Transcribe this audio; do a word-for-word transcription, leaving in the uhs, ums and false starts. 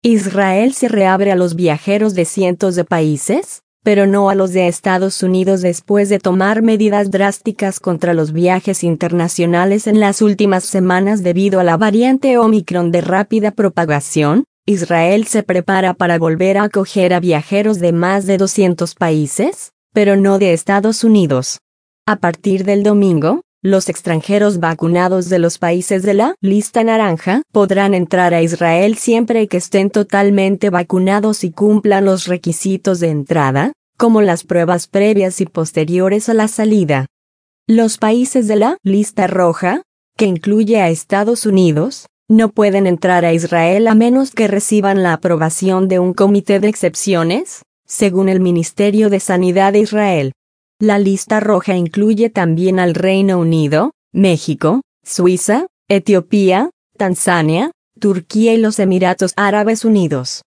Israel se reabre a los viajeros de cientos de países, pero no a los de Estados Unidos después de tomar medidas drásticas contra los viajes internacionales en las últimas semanas debido a la variante Omicron de rápida propagación. Israel se prepara para volver a acoger a viajeros de más de doscientos países, pero no de Estados Unidos. A partir del domingo, los extranjeros vacunados de los países de la lista naranja podrán entrar a Israel siempre que estén totalmente vacunados y cumplan los requisitos de entrada, como las pruebas previas y posteriores a la salida. Los países de la lista roja, que incluye a Estados Unidos, no pueden entrar a Israel a menos que reciban la aprobación de un comité de excepciones, según el Ministerio de Sanidad de Israel. La lista roja incluye también al Reino Unido, México, Suiza, Etiopía, Tanzania, Turquía y los Emiratos Árabes Unidos.